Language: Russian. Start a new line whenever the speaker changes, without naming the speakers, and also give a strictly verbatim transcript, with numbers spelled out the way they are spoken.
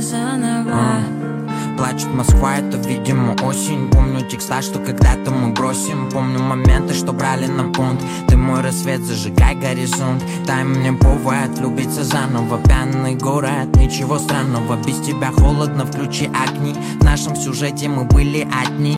заново.
Плачет Москва, это, видимо, осень. Помню текста, что когда-то мы бросим. Помню моменты, что брали на понт. Ты мой рассвет, зажигай горизонт. Дай мне повод влюбиться заново. Пьяный город, ничего странного. Без тебя холодно, включи огни. В нашем сюжете мы были одни.